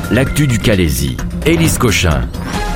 L'actu du Calaisis, Élise Cochin.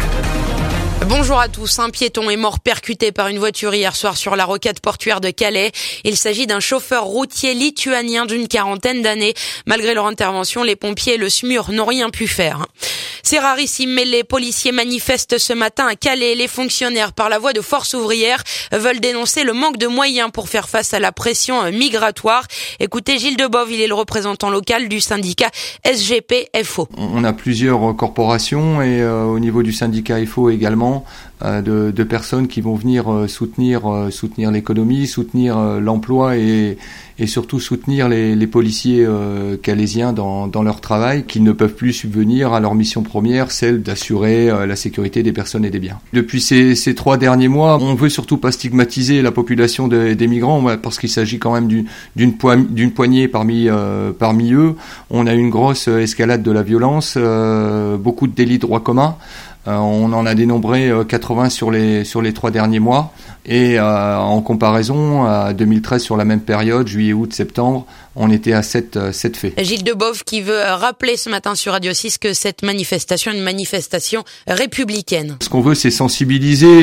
Bonjour à tous. Un piéton est mort percuté par une voiture hier soir sur la rocade portuaire de Calais. Il s'agit d'un chauffeur routier lituanien d'une quarantaine d'années. Malgré leur intervention, les pompiers et le SMUR n'ont rien pu faire. C'est rarissime, mais les policiers manifestent ce matin à Calais. Les fonctionnaires, par la voix de Force ouvrière, veulent dénoncer le manque de moyens pour faire face à la pression migratoire. Écoutez Gilles Debove, il est le représentant local du syndicat SGP-FO. On a plusieurs corporations et au niveau du syndicat FO également, de personnes qui vont venir soutenir l'économie, soutenir l'emploi et surtout soutenir les policiers calaisiens dans leur travail, qui ne peuvent plus subvenir à leur mission première, celle d'assurer la sécurité des personnes et des biens. Depuis ces 3 derniers mois, on veut surtout pas stigmatiser la population des migrants, parce qu'il s'agit quand même d'une poignée parmi eux. On a une grosse escalade de la violence, beaucoup de délits de droit commun. On en a dénombré 80 sur les 3 derniers mois et en comparaison à 2013 sur la même période, juillet, août, septembre, on était à 7 faits. Gilles Debove qui veut rappeler ce matin sur Radio 6 que cette manifestation est une manifestation républicaine. Ce qu'on veut, c'est sensibiliser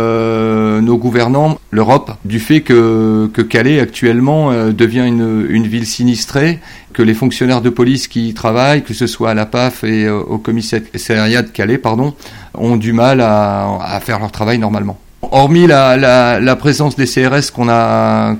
nos gouvernants, l'Europe, du fait que Calais actuellement devient une ville sinistrée, que les fonctionnaires de police qui y travaillent, que ce soit à la PAF et au commissariat de Calais, ont du mal à faire leur travail normalement. Hormis la présence des CRS qu'on a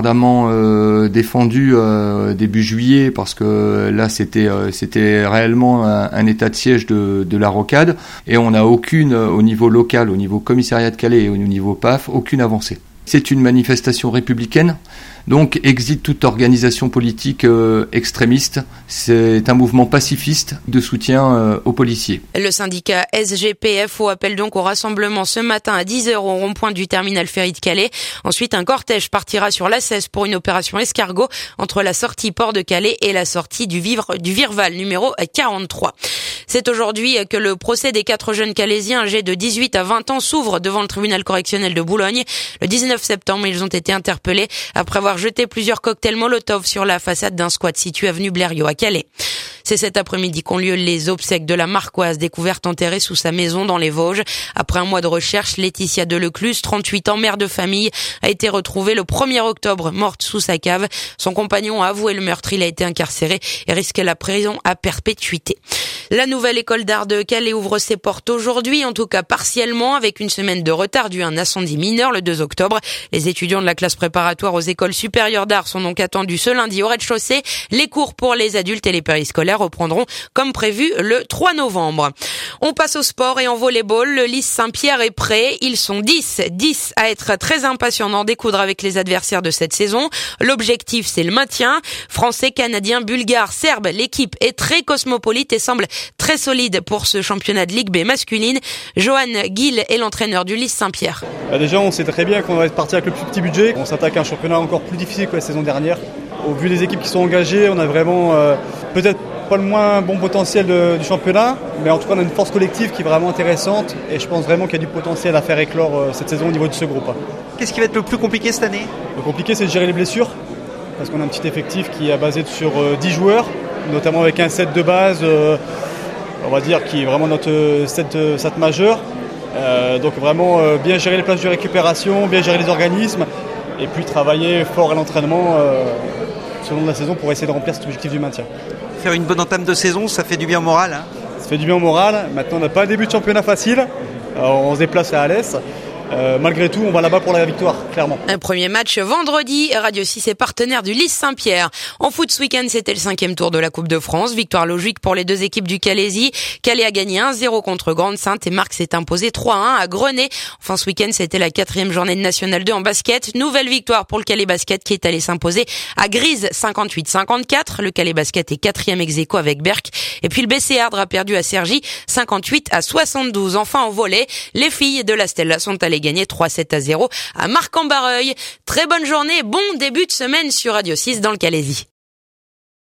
ardemment défendu début juillet, parce que là c'était réellement un état de siège de la rocade, et on n'a aucune, au niveau local, au niveau commissariat de Calais et au niveau PAF, aucune avancée. C'est une manifestation républicaine, donc exit toute organisation politique extrémiste. C'est un mouvement pacifiste de soutien aux policiers. Le syndicat SGP-FO appelle donc au rassemblement ce matin à 10h au rond-point du terminal ferry de Calais. Ensuite, un cortège partira sur l'A16 pour une opération escargot entre la sortie port de Calais et la sortie du Virval numéro 43. C'est aujourd'hui que le procès des 4 jeunes calaisiens âgés de 18 à 20 ans s'ouvre devant le tribunal correctionnel de Boulogne. Le 19 septembre, ils ont été interpellés après avoir jeté plusieurs cocktails Molotov sur la façade d'un squat situé avenue Blériot à Calais. C'est cet après-midi qu'ont lieu les obsèques de la Marquoise, découverte enterrée sous sa maison dans les Vosges. Après un mois de recherche, Laetitia Delecluse, 38 ans, mère de famille, a été retrouvée le 1er octobre, morte sous sa cave. Son compagnon a avoué le meurtre, il a été incarcéré et risque la prison à perpétuité. La nouvelle école d'art de Calais ouvre ses portes aujourd'hui, en tout cas partiellement, avec une semaine de retard dû à un incendie mineur le 2 octobre. Les étudiants de la classe préparatoire aux écoles supérieures d'art sont donc attendus ce lundi au rez-de-chaussée. Les cours pour les adultes et les périscolaires reprendront comme prévu le 3 novembre. On passe au sport et en volley-ball. Le Lys Saint-Pierre est prêt. Ils sont 10 à être très impatients d'en découdre avec les adversaires de cette saison. L'objectif, c'est le maintien. Français, Canadiens, Bulgares, Serbes, l'équipe est très cosmopolite et semble très solide pour ce championnat de Ligue B masculine. Johan Guil est l'entraîneur du Lys Saint-Pierre. Déjà, on sait très bien qu'on va être parti avec le plus petit budget. On s'attaque à un championnat encore plus difficile que la saison dernière. Au vu des équipes qui sont engagées, on a vraiment peut-être pas le moins bon potentiel du championnat, mais en tout cas on a une force collective qui est vraiment intéressante et je pense vraiment qu'il y a du potentiel à faire éclore cette saison au niveau de ce groupe. Qu'est-ce qui va être le plus compliqué cette année ? Le compliqué, c'est de gérer les blessures, parce qu'on a un petit effectif qui est basé sur 10 joueurs, notamment avec un set de base, on va dire, qui est vraiment notre set majeur. Donc vraiment bien gérer les places de récupération, bien gérer les organismes et puis travailler fort à l'entraînement selon la saison pour essayer de remplir cet objectif du maintien. Faire une bonne entame de saison, ça fait du bien au moral, hein ? Ça fait du bien au moral. Maintenant, on n'a pas un début de championnat facile. On se déplace à Alès. Malgré tout, on va là-bas pour la victoire, clairement. Un premier match vendredi. Radio 6 est partenaire du Lys Saint-Pierre. En foot ce week-end, c'était le 5e tour de la Coupe de France. Victoire logique pour les 2 équipes du Calaisis. Calais a gagné 1-0 contre Grande-Sainte et Marc s'est imposé 3-1 à Grenay. Enfin, ce week-end, c'était la 4e journée de National 2 en basket. Nouvelle victoire pour le Calais Basket qui est allé s'imposer à Grise 58-54. Le Calais Basket est 4e ex-aequo avec Berck. Et puis le BC Ardres a perdu à Cergy 58-72. Enfin, en volley, les filles de la Stella sont allées gagner 3-7-0 à Marc-en-Barreuil. Très bonne journée, bon début de semaine sur Radio 6 dans le Calaisis.